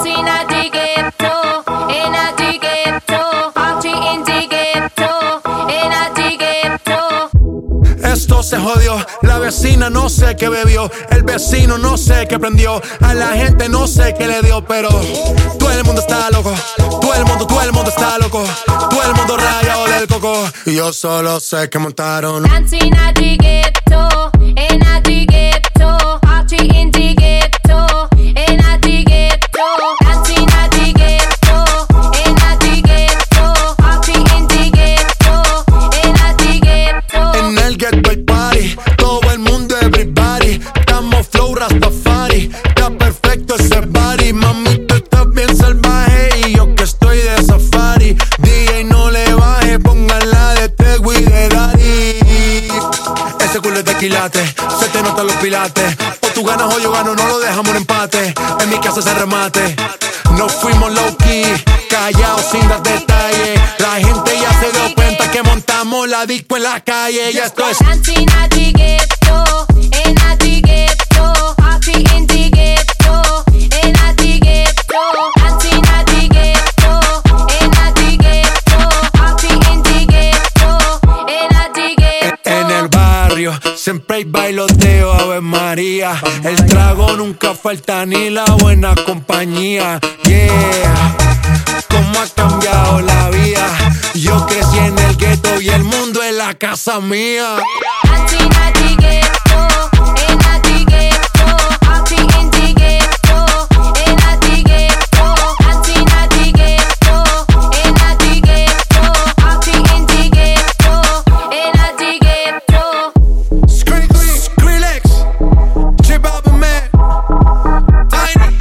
Esto se jodió, la vecina no sé qué bebió, el vecino no sé qué prendió, a la gente no sé qué le dio, pero todo el mundo está loco, todo el mundo está loco, todo el mundo rayado del coco, y yo solo sé que montaron Dancing at the ghetto, and at the ghetto, party in the ghetto, and at the ghetto, dancing at the ghetto, and at the ghetto, party in the ghetto, and at the ghetto. En el ghetto hay party, todo el mundo everybody, estamos flow Rastafari, está perfecto ese body, mami tú estás bien salvaje y yo que estoy de safari, DJ no le baje, póngala de Tego y de Daddy. Ese culo es de quilate, se te notan los pilates, o tú ganas o yo gano, no lo dejamos en empate, en mi casa se remate, nos fuimos low key, callados sin dar detalles, la gente ya se dio cuenta que montamos la disco en la calle, ya esto es Dancing at the ghetto, and at the ghetto, party in the ghetto, and at the ghetto, dancing at the ghetto, and at the ghetto, party in the ghetto, and at the ghetto. En el barrio siempre hay bailoteo, Ave María. El trago nunca falta ni la buena compañía. Yeah, cómo ha cambiado la vida. Yo crecí en el gueto y el mundo es la casa mía. Dancing at the ghetto, and at the ghetto, party in the ghetto, and at the ghetto, dancing at the ghetto, and at the ghetto, party in the ghetto, and at the ghetto. Skrillex, J Balvin, man, Tiny,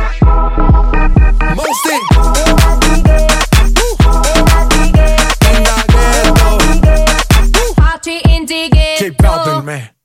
Mosty, Party in the J ghetto. Balvin, man.